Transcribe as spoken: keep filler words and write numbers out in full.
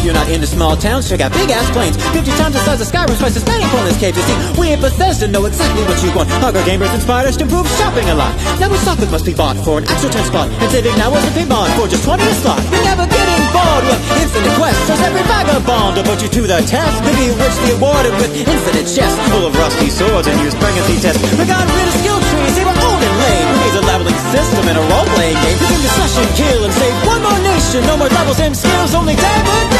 If you're not into small towns, check out big-ass planes. Fifty times the size of Skyrim, twice as many pointless caves. You see, we at Bethesda know exactly what you want. Hunger Gamers inspired us to improve shopping a lot. Now we stock that must be bought for an extra ten spot. And saving now was a pay bond for just twenty a slot. You're never getting bored with Infinite Quest. Shows every vagabond to put you to the test. Maybe richly awarded with infinite chests full of rusty swords and used pregnancy tests. We got rid of skill trees, they were old and lame. We made a leveling system and a role-playing game. We came to slash and kill and save one more nation. No more levels and skills, only diamond